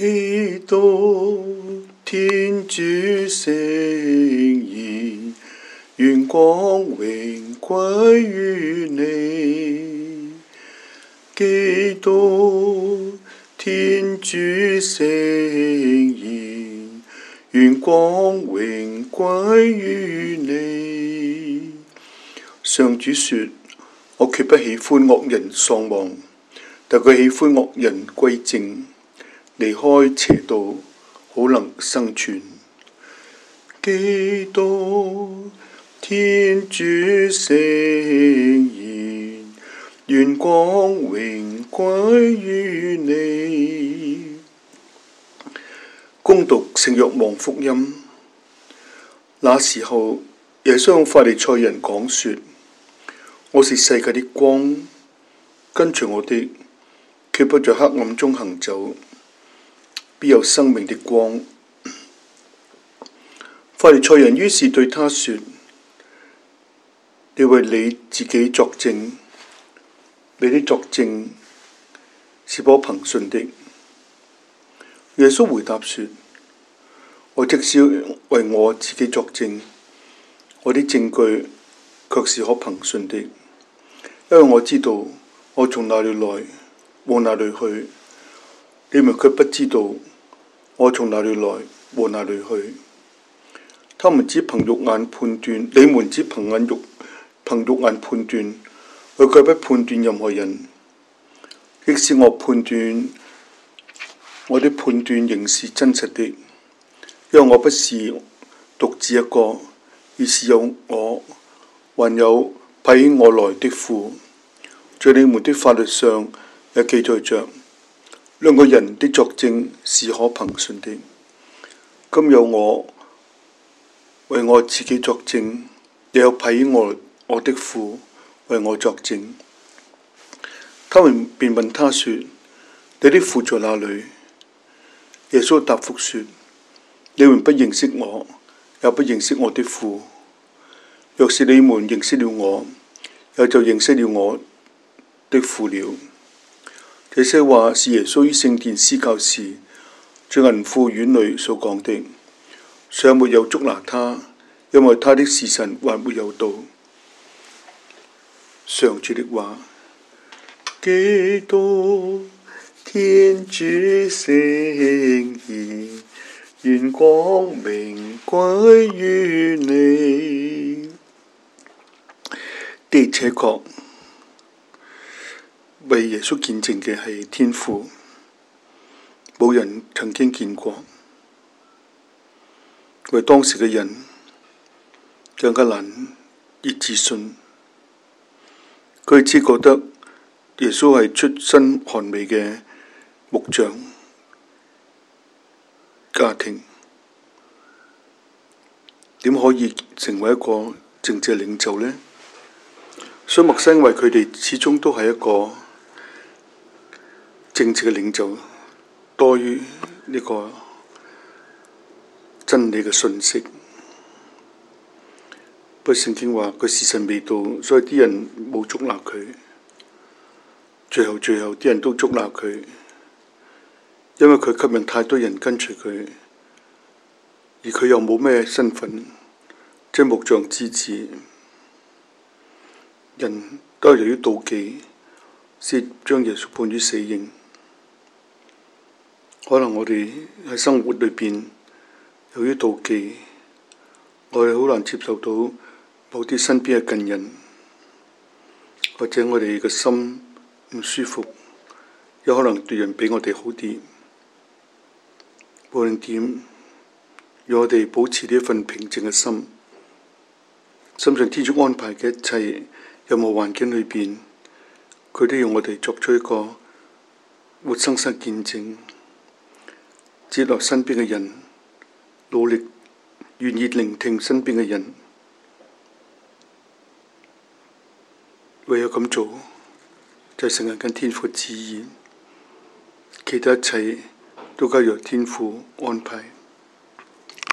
基督天主聖言，願光榮歸於你。基督天主聖言，願光榮歸於你。上主說：我決不喜歡惡人喪亡，但佢喜歡惡人歸正，離開邪道，好能生存。基督天主聖言，願光榮歸於你。恭讀聖若望福音。那時候，耶穌向法利賽人講說：我是世界的光，跟隨我的，決不在黑暗中行走，必有生命的光。法利賽人於是對他說：你為你自己作證，你的作證是否憑信的？耶穌回答說：我即使為我自己作證，我的證據卻是可憑信的，因為我知道我從哪裏來，往哪裏去，你們卻不知道我從哪裏來，往哪裏去。他們只憑肉眼判斷，你們只憑肉眼判斷，我卻不判斷任何人。即使我判斷，我的判斷仍是真實的，因為我不是獨自一個，而是有我，還有派遣我來的父。在你們的法律上也記載着，兩個人的作證是可憑信的。今有我為我自己作證，也有派遣我的父為我作證。他們便問他說：你的父在哪裏？耶穌答覆說：你們不認識我，也不認識我的父。若是你們認識了我，也就認識了我的父了。這些話是耶穌於聖殿施教時，在銀庫院裏所講的。尚沒有捉拿他，因為他的時辰還沒有到。上主的話。基督天主聖言，願光榮歸於你。的確確，為耶穌見證嘅係天父，冇人曾經見過。為當時嘅人更加難以置信，佢只覺得耶穌係出身寒微嘅木匠家庭，點可以成為一個政治領袖呢？所以默生為佢哋始終都係一個政治嘅領袖，多於呢個真理嘅信息。不過聖經話佢時辰未到，所以啲人冇捉拿佢。最後啲人都捉拿佢，因為佢吸引太多人跟隨佢，而佢又冇咩身份，即係木匠之子。人都係由於妒忌，先將耶穌判於死刑。可能我哋喺生活裏邊，由於妒忌，我哋好難接受到某啲身邊嘅近人，或者我哋嘅心唔舒服，有可能對人比我哋好啲。無論點，讓我哋保持呢一份平靜嘅心，深信天主安排嘅一切，任何環境裏邊，佢都要我哋作出一個活生生見證，接納身邊嘅人，努力願意聆聽身邊嘅人，唯有咁做，就係成日跟天父旨意，其他一切都交由天父安排。